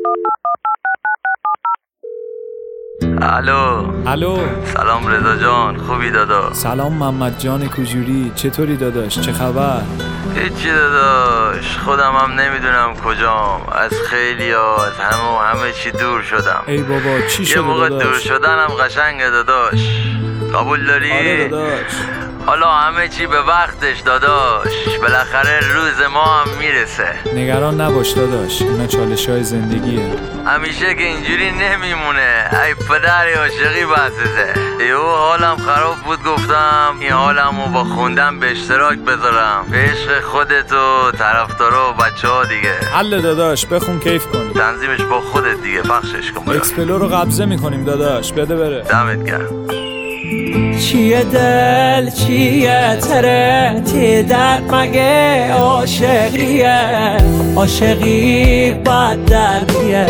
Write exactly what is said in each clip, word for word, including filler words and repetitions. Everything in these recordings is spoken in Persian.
الو الو سلام رضا جان، خوبی دادا؟ سلام محمد جان کوجوری، چطوری داداش؟ چه خبر؟ هیچی داداش، خودم هم نمیدونم کجام. از خیلی ها از همه و همه چی دور شدم. ای بابا چی شده یه موقع داداش؟ دور شدنم قشنگه داداش. قبول داری؟ آره داداش. حالا همه چی به وقتش داداش، بالاخره روز ما هم میرسه. نگران نباش داداش، اینا چالش های زندگیه. همیشه که اینجوری نمیمونه. ای پدر عاشقی بحثته. یهو حالم خراب بود، گفتم این حالمو با خوندن به اشتراک بذارم به عشق خودت و طرفدارا و بچه ها دیگه. حل داداش، بخون کیف کنی. تنظیمش با خودت دیگه، پخشش کن. اکسپلو رو قبضه میکنیم داداش، بده بره. دمت گرم. چیه دل چیه تره تی درد مگه عاشقیه، عاشقی بد دردیه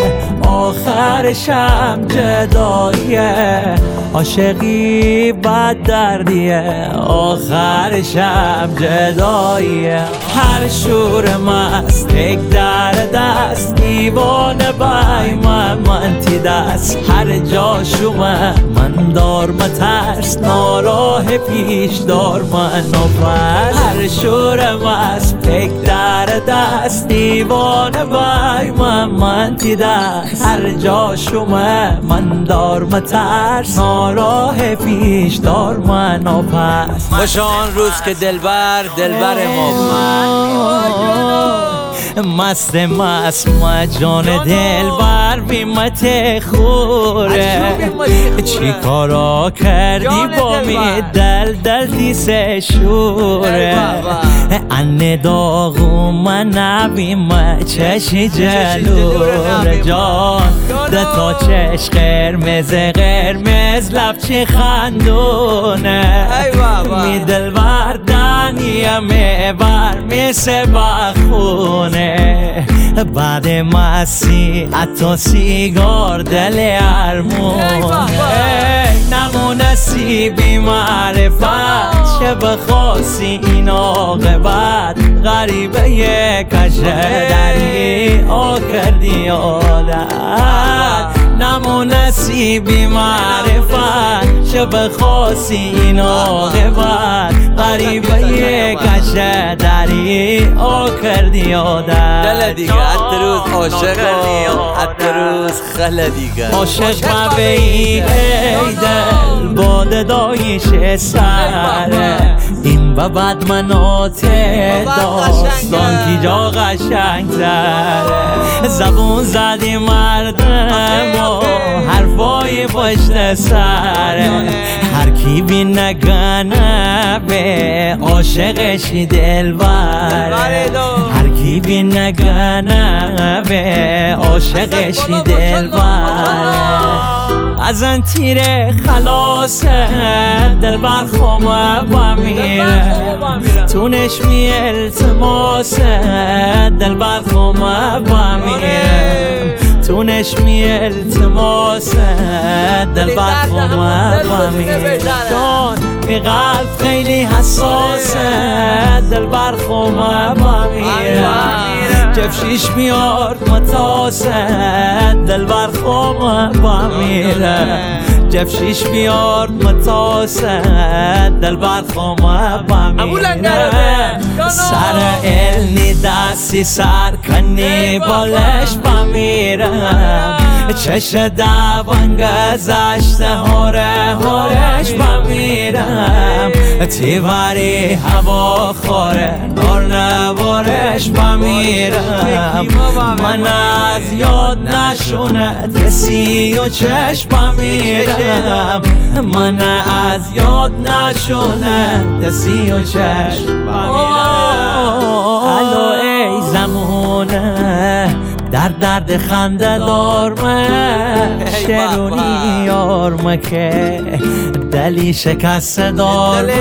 آخرشم جداییه، عاشقی بد دردیه آخرشم جداییه. هر شور مست یک در دست دیوانه بای من من تی دست، هر جا شومه من دار مترس ناراه پیش دار من نفس. هر شور مست یک در دست دیوانه بای من من تی دست، هر جا شومه من دار مترس ناراه پیش دار من نفس. خوش آن روز که دلبر دلبر ما مست مست ما جان دلبر بیمت خوره، چی کارا کردی با می دل دل دیس شوره. انه داغو من نبیم چشی جلوره جان، ده تا چش قرمز قرمز لب چی خندونه. می دلبر دنیم بر می سبخونه، بعد مسی حتی سیگار دل ارمونه. نمونه سیبی معرفت چه بخواستی این عاقبت، غریبه یک کشه دری آ کردی عادت. نمونه سیبی معرفت چه بخواستی این عاقبت، غریبه یک کشه دری آ کردی عادت. دل دیگه حتی روز عاشقا حتی روز خل دیگه عاشق ما به ای دل باده دایش سره، این و بعد منات داستان کی جا قشنگ تره. زبون زدی مردم و حرفای پشت سره، هر کی بی نگنه به عاشقشی دل بره، هر کی بی نگنه به عاشقشی دل بره. از ان تیره خلاصه دل بر خومه با میره، تونش می التماسه دل بر خومه با میره، تونش می التماسه دل بر خومه با میره. جان می قلب خیلی حساسه دل بر خومه با میره، جفشیش میارد متاسه دل بر خومه با میره، جفشیش بیارد متاسه دل بر خومه با میره. سر علنی دستی سر کنی بالش با میرم، چش دوان گذشته هاره هارش با میرم. تیواری هوا خوره نار نوارش با میرم، من از یاد نشونه دسی و چشم با میرم، من از یاد نشونه دسی و چشم با میرم. الو ای زمونه در درد خنده دارمه، شرونی یارمه که دلی شکست دارمه،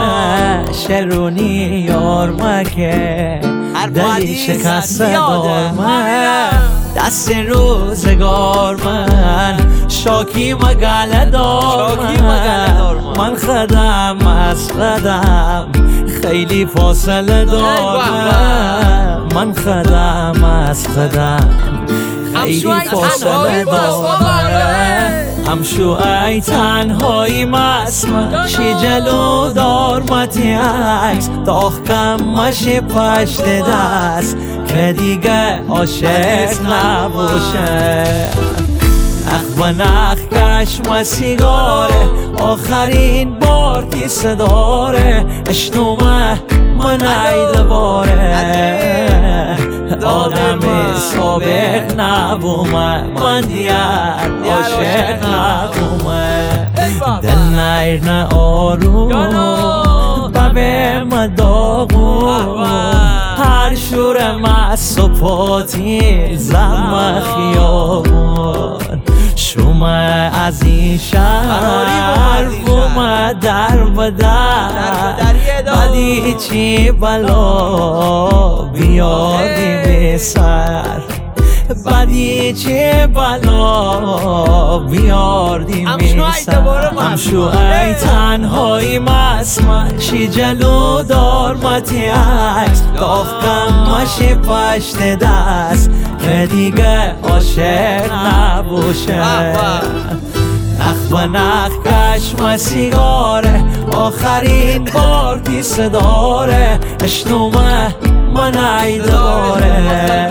شرونی یارمه که دلی شکست دارمه. دست روزگار من شاکی مگله دارمه، من خدم از خدم خیلی فاصله دارمه، من خدم از خدم خیلی فاصله داره همشو ای تنهایی مسمن شی جلو دار متی عکس داخکم مشی پشت دست که دیگه عاشق نباشه اخ و نخ کشم سیگاره آخرین بار تیسه داره اشنومه من عید باره آدم سابق نبومه من دیگر عاشق نبومه دل نیر نه آروم ببه مداغون هر شور مست و پاتی زم خیابون شما از این شهر بومه در بدر بدی چی بلا بیادی به سر بدی چه بلا بیاردی میسر همشو ای تنهایی مسمن شی جلو دار متی عکس داختم مشی پشت دست که دیگه عاشق نباشه نخ و نخ کشم سیگاره آخرین بار تیسه داره اشنومه من عید باره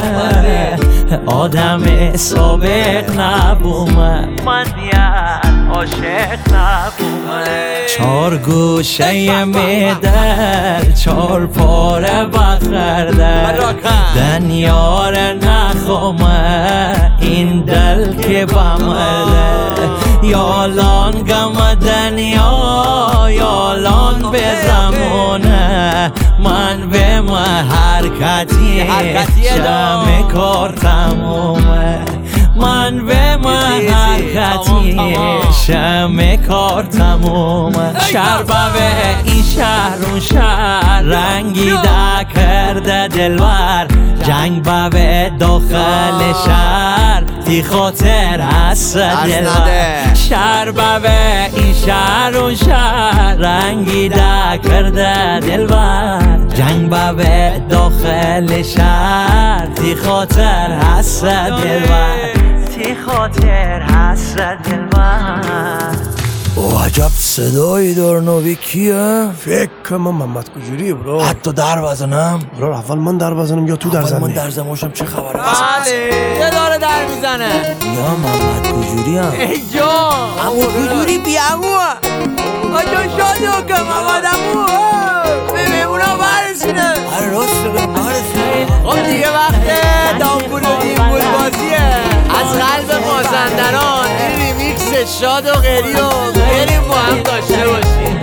آدم سابق نبومه من دیگر عاشق نبومه چار گوشه میدر چار پاره بخرده دنیار نخومه این دل که بمرده یالان گم دنیا یالان به زمونه من به ما حرکتی شم کار تمومه من به ما حرکتی شم کار تمومه شربه این شهر اون شهر رنگی دا کرده دلور جنگ به داخل شهر تی خاطر هست دلور شربه به این شهر اون شهر رنگی دا کرده دلور جنگ به داخل شهر تی خاطر هست دلور تی خاطر هست دلور او عجب صدایی دار نوی کیه؟ فکر کنم محمد کجوریه برو. حتی در بزنم؟ برو اول من در بزنم یا تو در زنی؟ من در زماشم چه خبره؟ بله یه داره در میزنه یا محمد کجوری هم ای جان امو کجوری بی امو آجا شادو که محمد امو بمیمونا برسونه آره راست بگم برسونه خب دیگه وقت دامبول و دیمبول بازیه از قلب مازندران این ریمیکس شاد و غری و بریم با هم داشته باشیم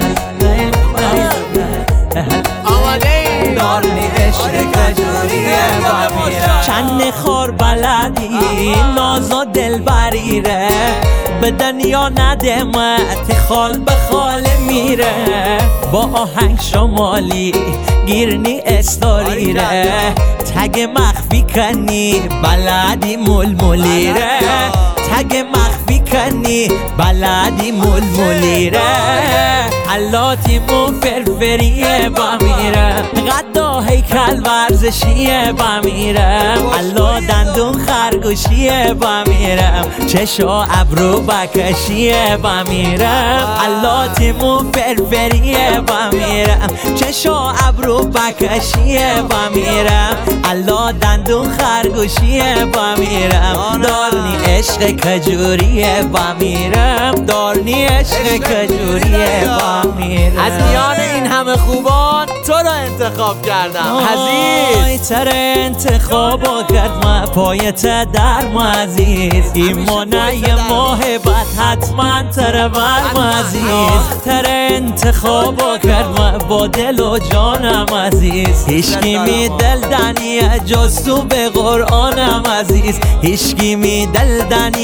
آماده این دارنی عشق کجوریه چند خور بلدی نازا دل بریره به دنیا ندمت خال به خال میره با آهنگ شمالی گیرنی استاریره تگ مخفی کنی بلدی ملمولیره تگ مخفی کنی بلدی ملمولیره حلاتی مو فرفریه با میره غدا هیکل ورزشیه با میرم حلا دندون خرگوشیه با میرم چشا ابرو بکشیه با میرم حلاتی مو فرفریه با میرم چشا ابرو بکشیه با میرم حلا دندون خرگوشیه با میرم دارنی عشق کجوریه با میرم دارنی عشق کجوریه با میرم از میان این همه خوبان تو رو انتخاب کردم عزیز تر انتخاب کرد ما پایت در ما عزیز ایمانه محبت حتما تر بر عزیز تر انتخاب کرد ما با دل و جانم عزیز هیچکی می دل دنی جز تو به قرآنم عزیز هیچکی می دل دنی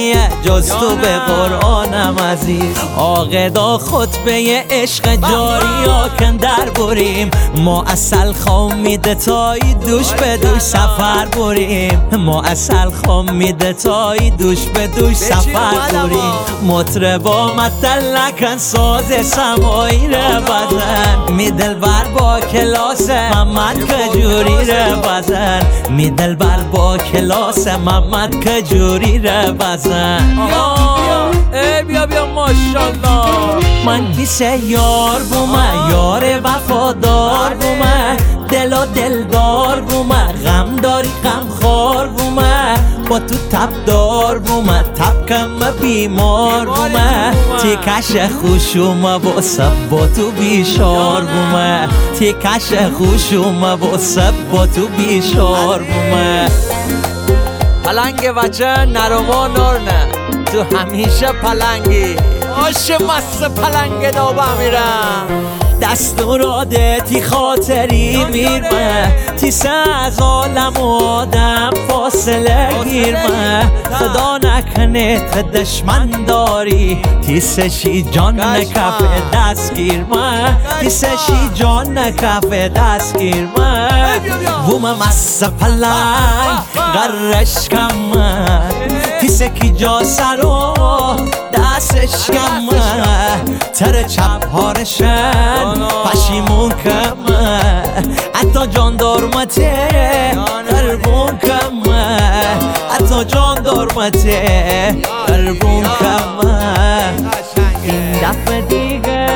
نیه جز تو به قرآنم عزیز. عاقدا خطبه عشق جاری آکن در بریم، ما اصل خام میده تایی دوش به دوش سفر بریم، ما اصل خام میده تایی دوش به دوش سفر بریم. مطربا مدل نکن ساز سمایی رو بزن، می دلبر با کلاس محمد کجوری رو بزن، می دلبر با کلاس محمد کجوری رو بزن. ای بیا بیا ماشالله. من کیسه یار بومه، یار وفادار بومه، دل و دلدار بومه، غم داری غم خار بومه، با تو تب دار بومه، تب کم بیمار بومه، تیکش خوشومه با سب با تو بیشار بومه، تیکش خوشومه با سب با تو بیشار بومه. پلنگ وچه نرما نرنه، تو همیشه پلنگی آش مست پلنگ دابه میرم. دستوراده تی خاطری میرمه، تیسه از عالم و آدم فاصله گیرمه، خدا نکنه تا دشمن داری، تیسه شی جان نکف دست گیرمه، تیسه شی جان نکف دست گیرمه. بوم مست پلنگ غرش کمه، تیسه کی جا سرو دستش کمه، تر چپ هارشن پشیمون کمه، حتی جان دارمته قربون کمه، حتی جان دارمته قربون کمه. این دفعه دیگه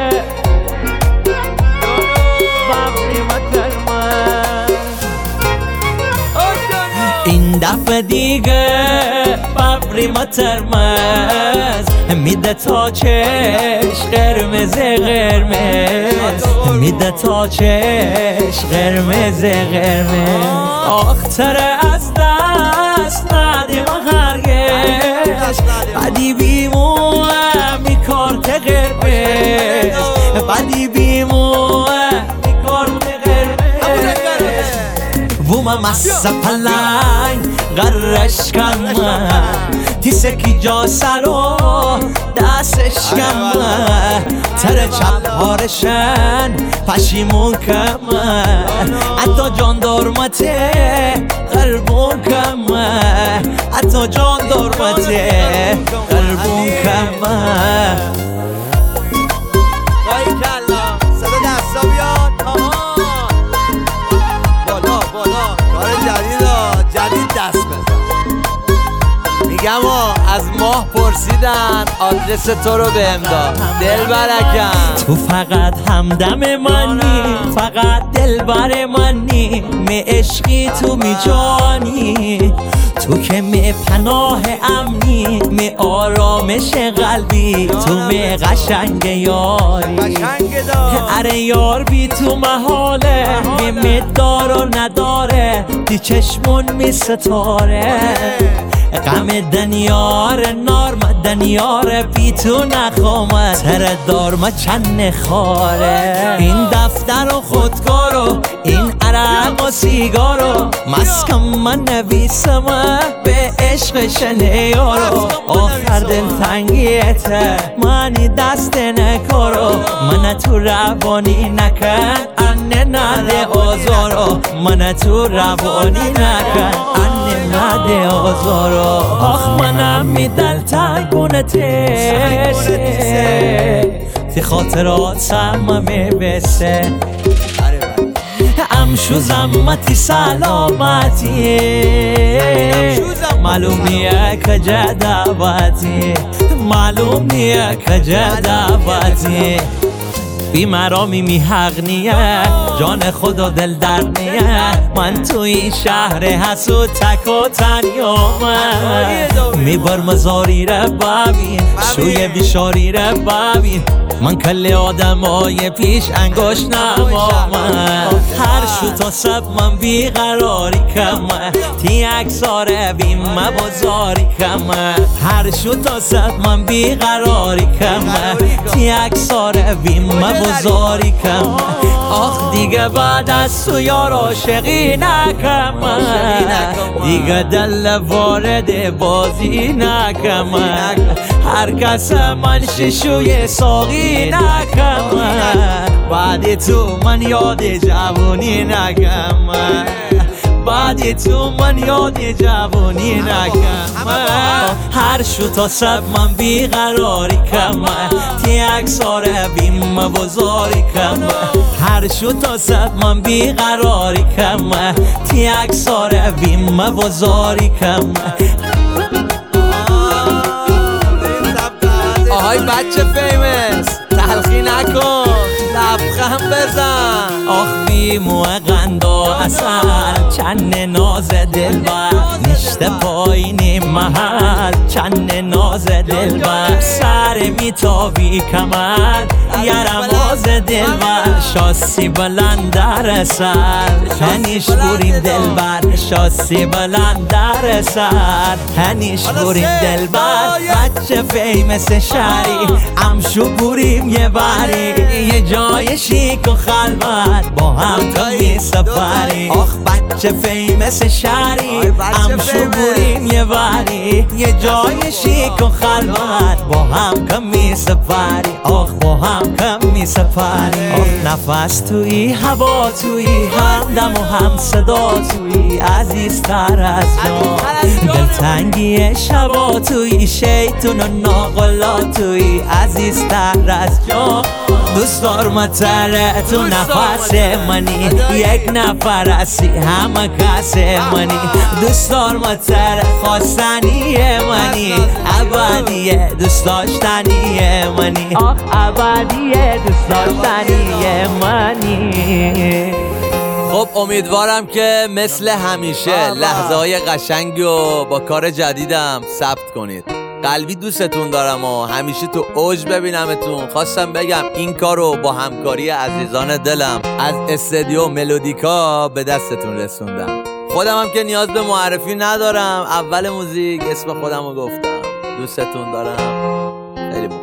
این دفعه دیگه ببری ما ترمز، میده تا چش قرمز قرمز، میده تا چش قرمز قرمز. آختره از دست ندیم هرگز، بدی بیموه میکارت قرمز، بدی بیموه میکارت قرمز. بوم مست پلنگ غرش کمه، تیسه کی جا سرو دستش کمه، تر چپ هارشن پشیمون کمه، حتی جان دارمته قربون کمه، حتی جان دارمته قربون کمه. بایی کلا صدا دستا بیاد آمان بالا بالا، کار جدید ها جدید دست بزن. میگم از ماه پرسیدن آدرس تو رو بهم داد، دل برکن. تو فقط همدم منی، فقط دلبر منی، می عشقی تو می جانی، تو که می پناه امنی، می آرامش قلبی، تو می قشنگ یاری. اره یار بی تو محاله، می مدار و نداره، دی چشمون می ستاره، غم دنیار نار ما دنیار بی تو نخوامه، تر دار ما چند خاره. این دفتر و خودکارو این عرق و سیگارو، مسکم من نویسم به عشق شنیارو، آخر دل تنگیته منی دست نکارو، من تو روانی نکن انه نده آزارو، من تو روانی نکن انه نده آزارو. آخ منم می دل تنگونه تیسه، تی خاطراتم می بسه، امشو زمتی سلامتی، معلوم نیه کجا دعوتی، معلوم نیه کجا دعوتی. بی مرامی می حق نیه، جان خود و دل در نیه، من تو این شهر حسود تک و تنیامه، می بر مزاری را ببین شوی بیشاری را ببین، من کل آدم های پیش انگوش نمامه، هر شو تا سب من بیقراری کمه، تی اکساره بیم مبازاری کمه، هر شو تا سب من بیقراری کمه، تی اکساره بیم مبازاری کمه. آخ دیگه بعد از تو یار عاشقی نکمه، دیگه دل وارد بازی ساقی نکمه هر کس من شیشوی ساقی نکمه بعد تو من یاد جوانی نکمه بعد تو من یاد جوانی نکمه هر شو تا سب من بیقراری کمه تی اکسار بیم بزاری کمه هر شو تا سب من بیقراری کمه تی اکسار بیم بزاری کمه آهای بچه فیمس تلخی نکن لبخند بزن آخ بی موه قندا اصل چند ناز دلبر نشته پایینی محل چند ناز دلبر سر میتابی کمر یرماز دلبر شاسی بلند در سر هنیش بوریم دلبر شاسی بلند در سر هنیش بوریم دلبر بچه فیمس شهری امشو بوریم یه بری یه جای شیک و خلوت با هم تا می سفری آخ بچه فیمس شهری امشو بوریم یه بری یه جای شیک و خلوت با هم کم می سفری آخ با هم کم می سفری آخ نفس توی هوا توی همدم و هم صدا توی عزیزتر از جان دلتنگی شبا توی شیطون و ناقلا توی عزیزتر از جان دوست دارم تره تو نفس منی یک نفر هستی همه کس منی دوست دارم تره خواستنی منی ابدیه دوست داشتنی منی ابدیه دوست داشتنی منی خب امیدوارم که مثل همیشه لحظه های قشنگی و با کار جدیدم ثبت کنید. قلبی دوستتون دارم و همیشه تو اوج ببینمتون. خواستم بگم این کارو با همکاری عزیزان دلم از استودیو ملودیکا به دستتون رسوندم. خودم هم که نیاز به معرفی ندارم، اول موزیک اسم خودم رو گفتم. دوستتون دارم خیلی.